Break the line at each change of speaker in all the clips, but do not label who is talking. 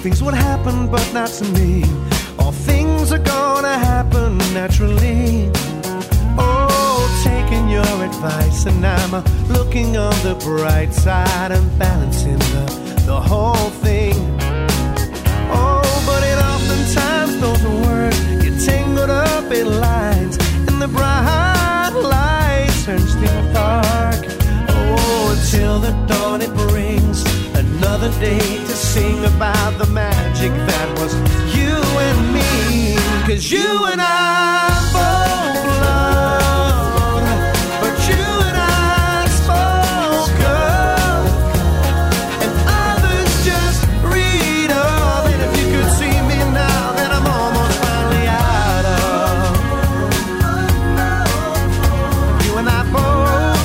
things would happen, but not to me. All things are gonna happen naturally. Oh, taking your advice, and I'm looking on the bright side and balancing the whole thing. Oh, but it oftentimes doesn't work. You're tangled up in lines, and the bright light turns to dark. Oh, until the dawn it brings another day to sing about the magic that was you and me. 'Cause you and I both loved, but you and I spoke of, and others just read of. And if you could see me now, then I'm almost finally out of. You and I both.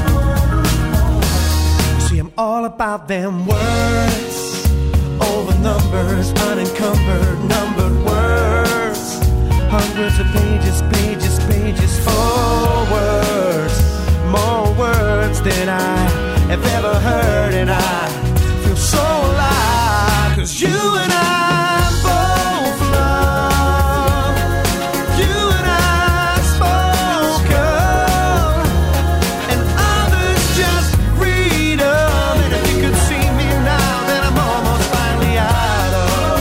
See, I'm all about them words over numbers, unencumbered, numbered words. Hundreds of pages, pages, pages, forwards. More words than I have ever heard, and I feel so alive. 'Cause you and I both love, you and I spoke of, and others just read of. And if you could see me now, then I'm almost finally out of.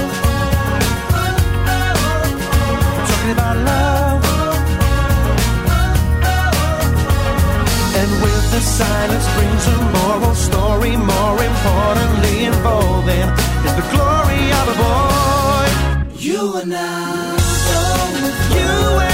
Talking about love, and with the silence brings a moral story. More importantly involving is the glory of a boy. You and I, you and